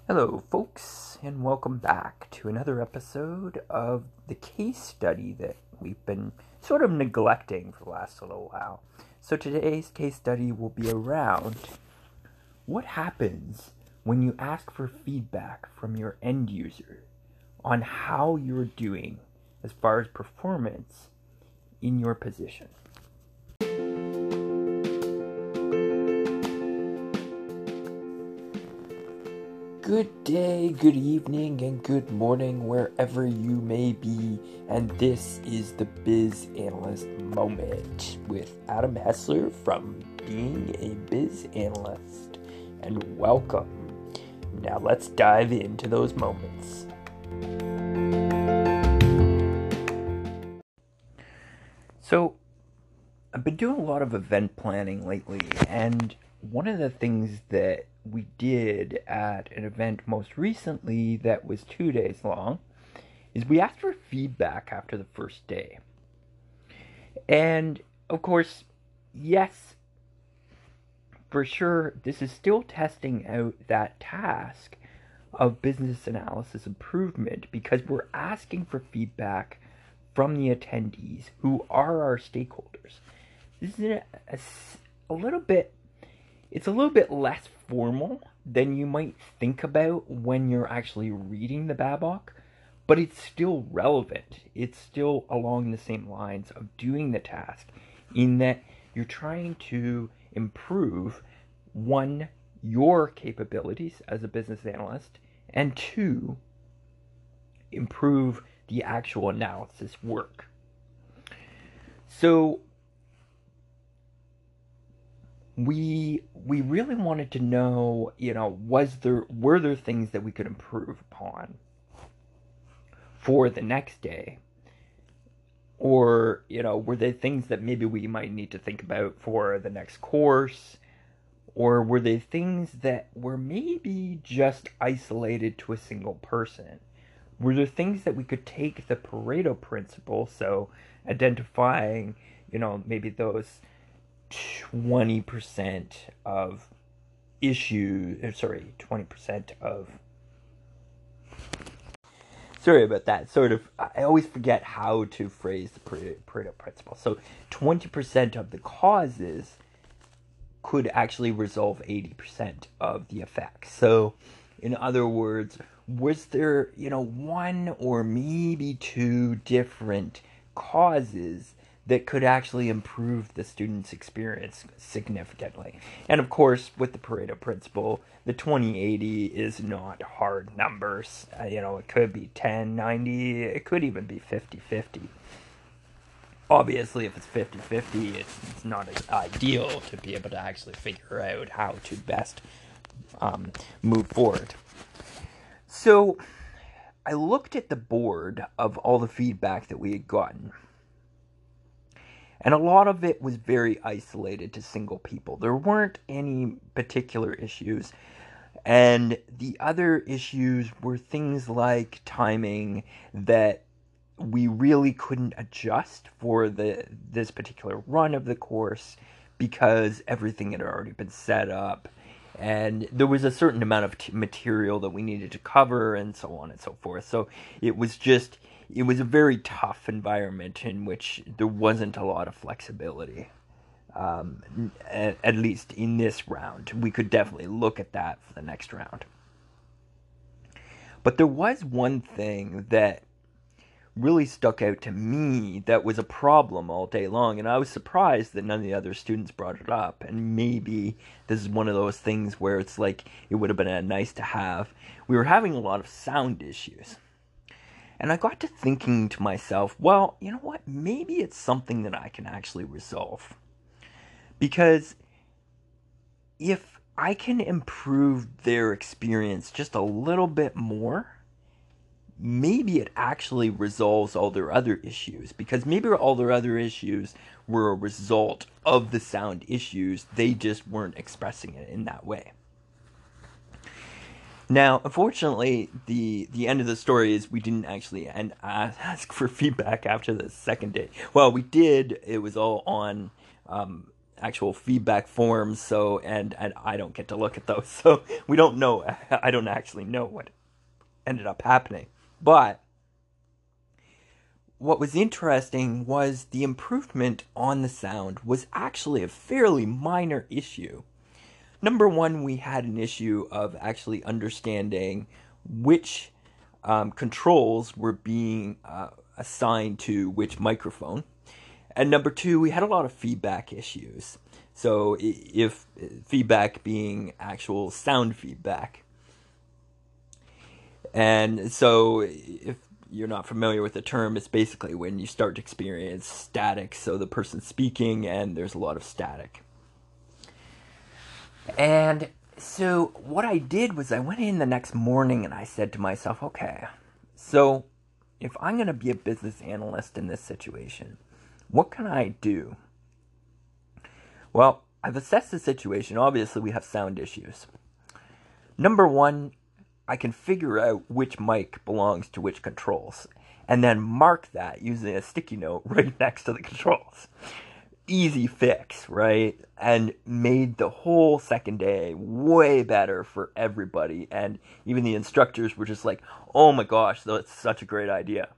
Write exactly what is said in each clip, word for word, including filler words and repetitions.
Hello, folks, and welcome back to another episode of the case study that we've been sort of neglecting for the last little while. So today's case study will be around what happens when you ask for feedback from your end user on how you're doing as far as performance in your position. Good day, good evening, and good morning wherever you may be, and this is the Biz Analyst Moment with Adam Hessler from Being a Biz Analyst, and welcome. Now let's dive into those moments. So, I've been doing a lot of event planning lately, and one of the things that we did at an event most recently that was two days long is we asked for feedback after the first day. And of course, yes, for sure, this is still testing out that task of business analysis improvement because we're asking for feedback from the attendees who are our stakeholders. This is a, a, a little bit It's a little bit less formal than you might think about when you're actually reading the B A B O C, but it's still relevant. It's still along the same lines of doing the task in that you're trying to improve, one, your capabilities as a business analyst, and two, improve the actual analysis work. So we we really wanted to know, you know, was there were there things that we could improve upon for the next day? Or, you know, were there things that maybe we might need to think about for the next course? Or were they things that were maybe just isolated to a single person? Were there things that we could take the Pareto principle, so identifying, you know, maybe those twenty percent of issues, sorry, twenty percent of, sorry about that, sort of, I always forget how to phrase the Pareto principle. So twenty percent of the causes could actually resolve eighty percent of the effects. So in other words, was there, you know, one or maybe two different causes that could actually improve the student's experience significantly? And of course, with the Pareto principle, the twenty eighty is not hard numbers. Uh, you know, it could be ten ninety, it could even be fifty fifty. Obviously, if it's fifty fifty, it's, it's not as ideal to be able to actually figure out how to best um, move forward. So, I looked at the board of all the feedback that we had gotten. And a lot of it was very isolated to single people. There weren't any particular issues. And the other issues were things like timing that we really couldn't adjust for the this particular run of the course because everything had already been set up. And there was a certain amount of t- material that we needed to cover and so on and so forth. So it was just... It was a very tough environment in which there wasn't a lot of flexibility, um, at, at least in this round. We could definitely look at that for the next round. But there was one thing that really stuck out to me that was a problem all day long, and I was surprised that none of the other students brought it up. And maybe this is one of those things where it's like it would have been a nice to have. We were having a lot of sound issues. And I got to thinking to myself, well, you know what? Maybe it's something that I can actually resolve. Because if I can improve their experience just a little bit more, maybe it actually resolves all their other issues. Because maybe all their other issues were a result of the sound issues. They just weren't expressing it in that way. Now, unfortunately, the, the end of the story is we didn't actually and ask for feedback after the second day. Well, we did. It was all on um, actual feedback forms, so and and I don't get to look at those, so we don't know. I don't actually know what ended up happening. But what was interesting was the improvement on the sound was actually a fairly minor issue. Number one, we had an issue of actually understanding which um, controls were being uh, assigned to which microphone. And number two, we had a lot of feedback issues. So if feedback being actual sound feedback. And so if you're not familiar with the term, it's basically when you start to experience static. So the person's speaking and there's a lot of static. And so what I did was I went in the next morning and I said to myself, okay, so if I'm going to be a business analyst in this situation, what can I do? Well, I've assessed the situation. Obviously, we have sound issues. Number one, I can figure out which mic belongs to which controls and then mark that using a sticky note right next to the controls. Easy fix, right? And made the whole second day way better for everybody. And even the instructors were just like, oh my gosh, that's such a great idea.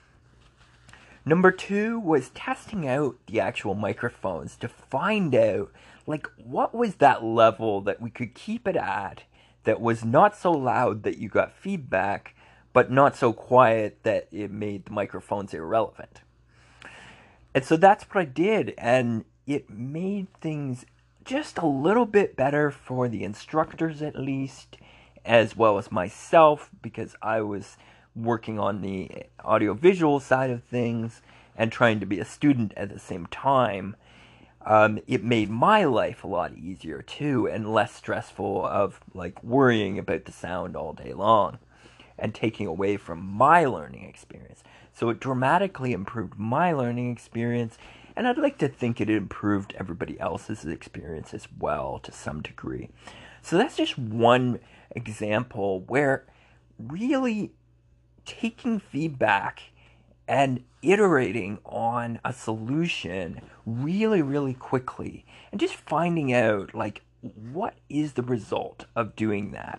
Number two was testing out the actual microphones to find out, like, what was that level that we could keep it at that was not so loud that you got feedback, but not so quiet that it made the microphones irrelevant. And so that's what I did, and it made things just a little bit better for the instructors at least, as well as myself, because I was working on the audiovisual side of things and trying to be a student at the same time. Um, it made my life a lot easier too, and less stressful of like worrying about the sound all day long and taking away from my learning experience. So it dramatically improved my learning experience, and I'd like to think it improved everybody else's experience as well to some degree. So that's just one example where really taking feedback and iterating on a solution really, really quickly and just finding out, like, what is the result of doing that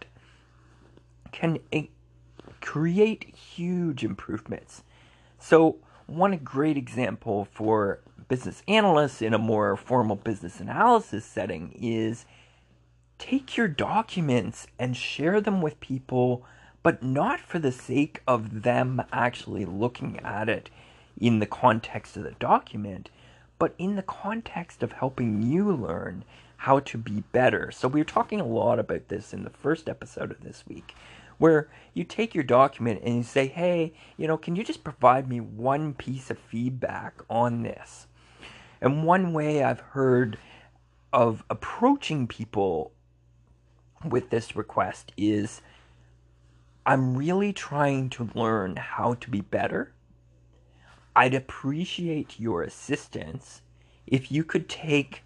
can it create huge improvements. So one great example for business analysts in a more formal business analysis setting is take your documents and share them with people, but not for the sake of them actually looking at it in the context of the document, but in the context of helping you learn how to be better. So we were talking a lot about this in the first episode of this week, where you take your document and you say, hey, you know, can you just provide me one piece of feedback on this? And one way I've heard of approaching people with this request is, I'm really trying to learn how to be better. I'd appreciate your assistance if you could take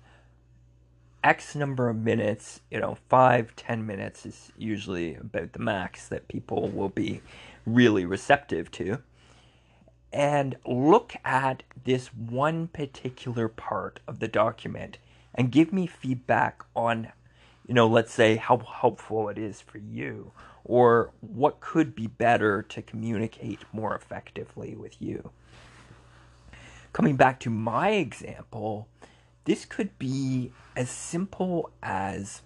X number of minutes, you know, five, ten minutes is usually about the max that people will be really receptive to, and look at this one particular part of the document and give me feedback on, you know, let's say how helpful it is for you, or what could be better to communicate more effectively with you. Coming back to my example, this could be as simple as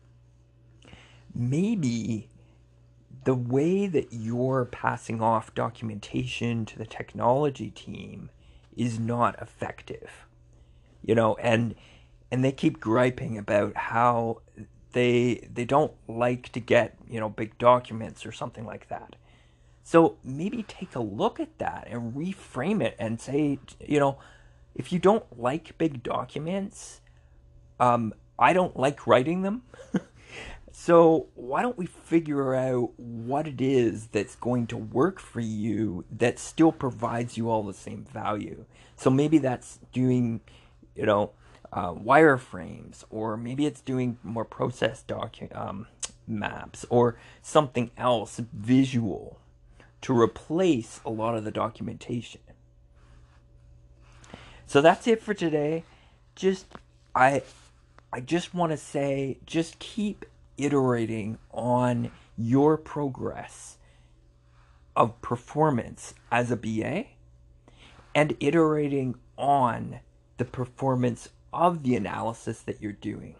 maybe the way that you're passing off documentation to the technology team is not effective. You know, and and they keep griping about how they they don't like to get, you know, big documents or something like that. So maybe take a look at that and reframe it and say, you know, if you don't like big documents, um, I don't like writing them. So why don't we figure out what it is that's going to work for you that still provides you all the same value? So maybe that's doing, you know, uh, wireframes, or maybe it's doing more process docu- um, maps, or something else visual to replace a lot of the documentation. So that's it for today. Just, I I just want to say, just keep iterating on your progress of performance as a B A and iterating on the performance of the analysis that you're doing.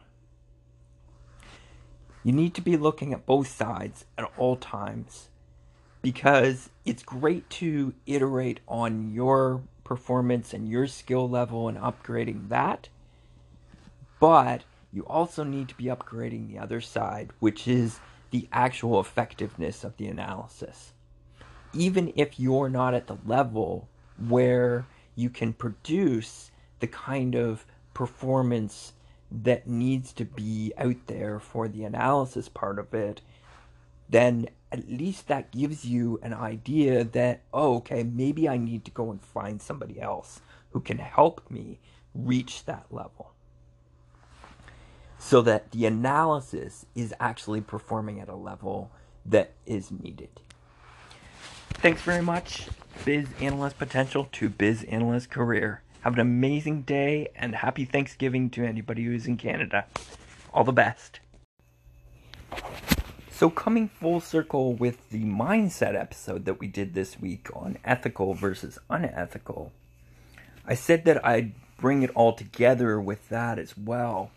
You need to be looking at both sides at all times, because it's great to iterate on your performance and your skill level and upgrading that, but you also need to be upgrading the other side, which is the actual effectiveness of the analysis. Even if you're not at the level where you can produce the kind of performance that needs to be out there for the analysis part of it, then at least that gives you an idea that, oh, okay, maybe I need to go and find somebody else who can help me reach that level, so that the analysis is actually performing at a level that is needed. Thanks very much, Biz Analyst Potential to Biz Analyst Career. Have an amazing day, and happy Thanksgiving to anybody who's in Canada. All the best. So coming full circle with the mindset episode that we did this week on ethical versus unethical, I said that I'd bring it all together with that as well.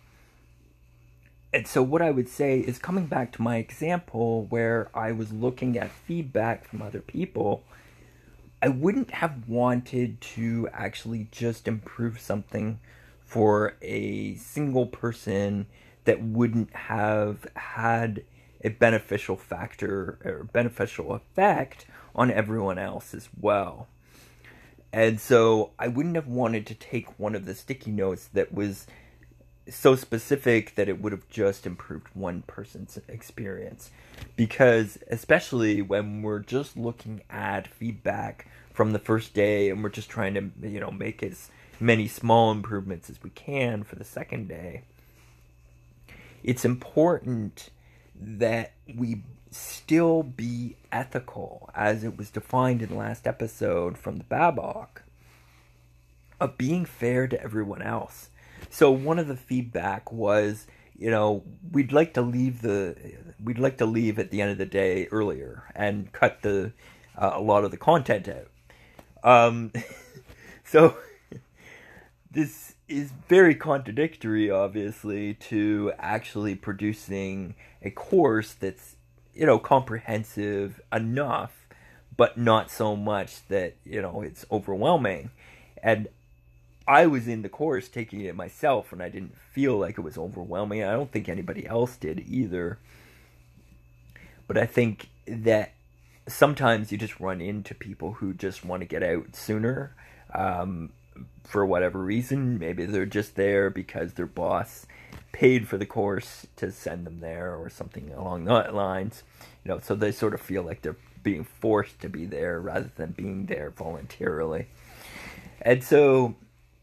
And so what I would say is, coming back to my example where I was looking at feedback from other people, I wouldn't have wanted to actually just improve something for a single person that wouldn't have had a beneficial factor or beneficial effect on everyone else as well. And so I wouldn't have wanted to take one of the sticky notes that was so specific that it would have just improved one person's experience. Because especially when we're just looking at feedback from the first day and we're just trying to, you know, make as many small improvements as we can for the second day, it's important that we still be ethical, as it was defined in the last episode from the Babok, of being fair to everyone else. So one of the feedback was, you know, we'd like to leave the we'd like to leave at the end of the day earlier and cut the uh, a lot of the content out. Um, so this is very contradictory, obviously, to actually producing a course that's, you know, comprehensive enough, but not so much that, you know, it's overwhelming. And I was in the course taking it myself, and I didn't feel like it was overwhelming. I don't think anybody else did either. But I think that sometimes you just run into people who just want to get out sooner, um, for whatever reason. Maybe they're just there because their boss paid for the course to send them there, or something along that lines. You know, so they sort of feel like they're being forced to be there rather than being there voluntarily. And so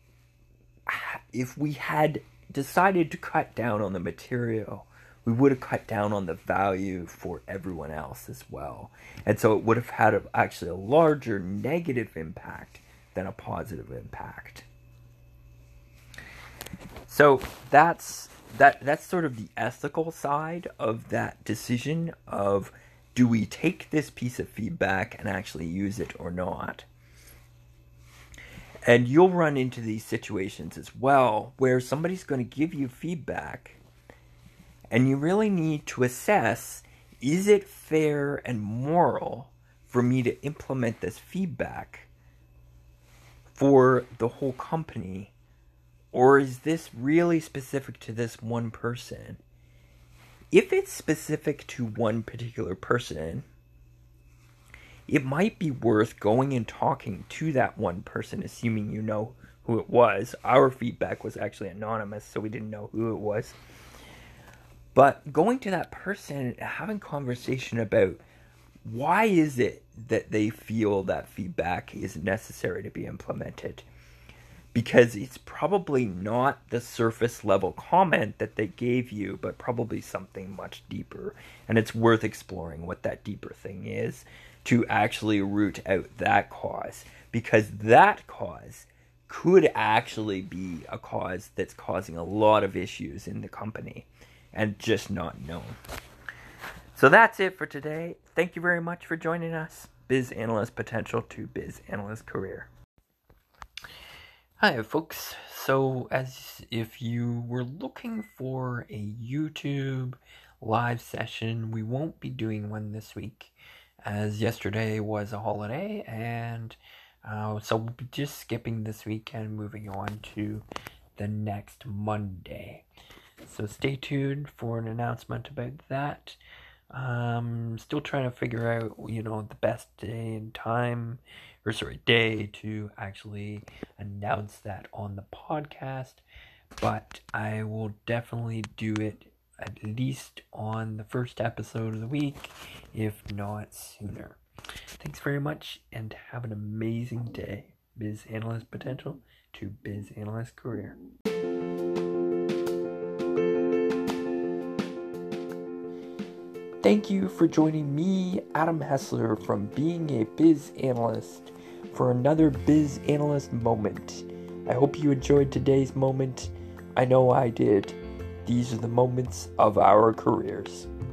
if we had decided to cut down on the material, we would have cut down on the value for everyone else as well. And so it would have had a, actually a larger negative impact than a positive impact. So that's that that's sort of the ethical side of that decision of, do we take this piece of feedback and actually use it or not? And you'll run into these situations as well where somebody's going to give you feedback and you really need to assess, is it fair and moral for me to implement this feedback for the whole company, or is this really specific to this one person? If it's specific to one particular person, it might be worth going and talking to that one person, assuming you know who it was. Our feedback was actually anonymous, so we didn't know who it was. But going to that person, having conversation about why is it that they feel that feedback is necessary to be implemented. Because it's probably not the surface level comment that they gave you, but probably something much deeper. And it's worth exploring what that deeper thing is, to actually root out that cause, because that cause could actually be a cause that's causing a lot of issues in the company and just not known. So that's it for today. Thank you very much for joining us. Biz Analyst Potential to Biz Analyst Career. Hi folks. So as if you were looking for a YouTube live session, we won't be doing one this week, as yesterday was a holiday, and uh, so we'll be just skipping this week and moving on to the next Monday. So stay tuned for an announcement about that. Um, still trying to figure out, you know, the best day and time, or sorry, day to actually announce that on the podcast, but I will definitely do it at least on the first episode of the week, if not sooner. Thanks very much, and have an amazing day. Biz Analyst Potential to Biz Analyst Career. Thank you for joining me, Adam Hessler, from Being a Biz Analyst, for another Biz Analyst moment. I hope you enjoyed today's moment. I know I did. These are the moments of our careers.